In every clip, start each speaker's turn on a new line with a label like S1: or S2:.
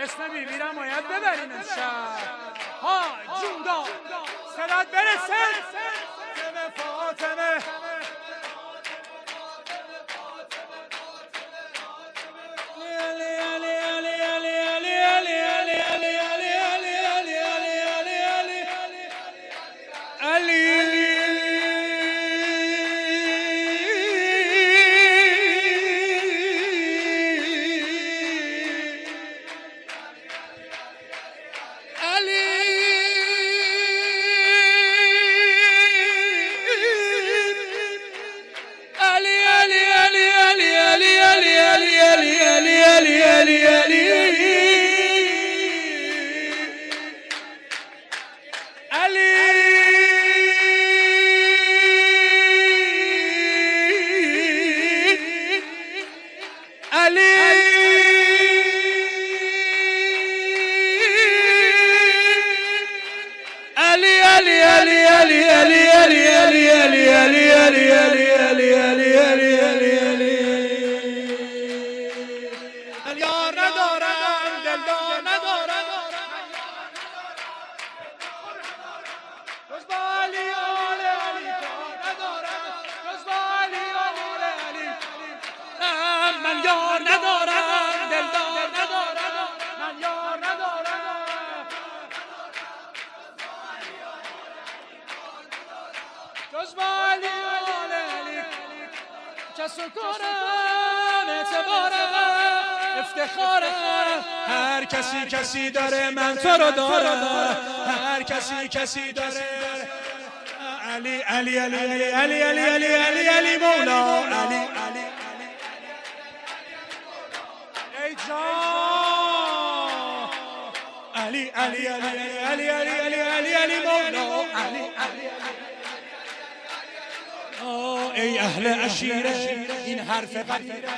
S1: اسم بیبیرم باید ببرین امشب. ها جودا صدات برسه. فاطمه من یار ندارم دلدار ندارم من یار ندارم جز بالی علی کس و کارم اعتبارم افتخارم هر کسی داره من تو رو دارم هر کسی داره علی علی علی علی علی علی علی علی علی مولا علی علی علی علی علی علی علی علی مولا علی ای اهل عشیره این حرف قدیره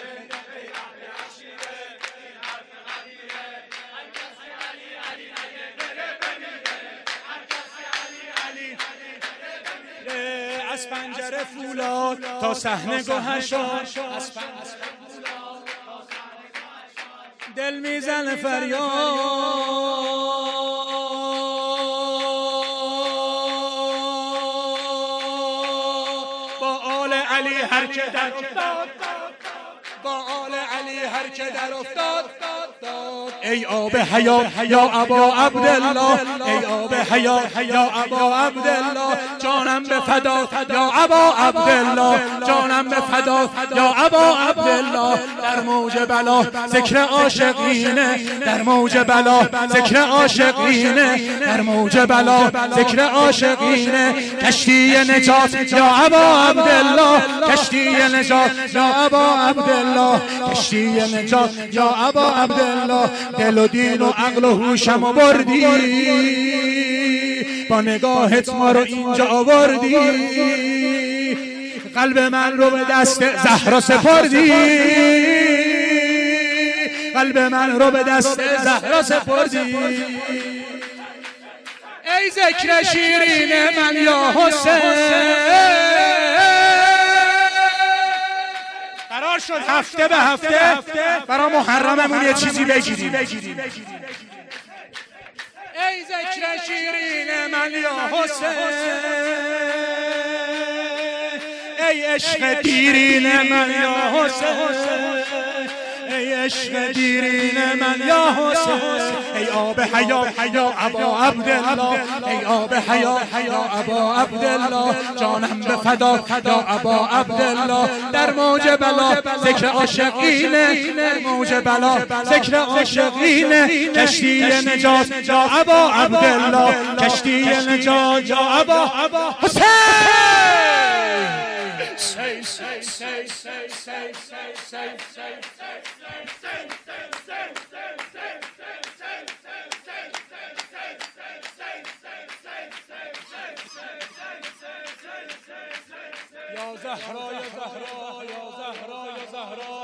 S1: از پنجره فولاد تا صحنه گوهشان دل میزنه فریاد با آل علی هر که در افتاد با آل علی هر که در افتاد ای آب حیات یا ابا عبدالله ای آب حیات یا ابا عبدالله جانم به فدا یا ابا عبدالله جانم به فدا یا ابا عبدالله در موج بلا ذکر عاشقینه در موج بلا ذکر عاشقینه در موج بلا ذکر عاشقینه کشتی نجات یا ابا عبدالله کشتی نجات یا ابا عبدالله کشتی نجات یا ابا عبدالله دل و دین و عقل و هوشم بردی با نگاهت ما رو اینجا آوردی قلب من رو به دست زهرا سپردی قلب من رو به دست زهرا سپردی ای ذکر شیرین من یا حسین قرار شد هفته به هفته برای محرممون یه چیزی بگیریم ای ذکر شیرین من یا حسین ای عشق دیرین من یا حسین ای عشق دیرین من یا حسین ای آب حیات یا ابا عبدالله ای آب حیات یا ابا عبدالله جانم به فدا یا ابا عبدالله در موج بلا ذکر عاشقینه در موج بلا ذکر عاشقینه کشتی نجات یا ابا عبدالله کشتی نجات یا ابا حسین یا زهرا یا زهرا یا زهرا یا زهرا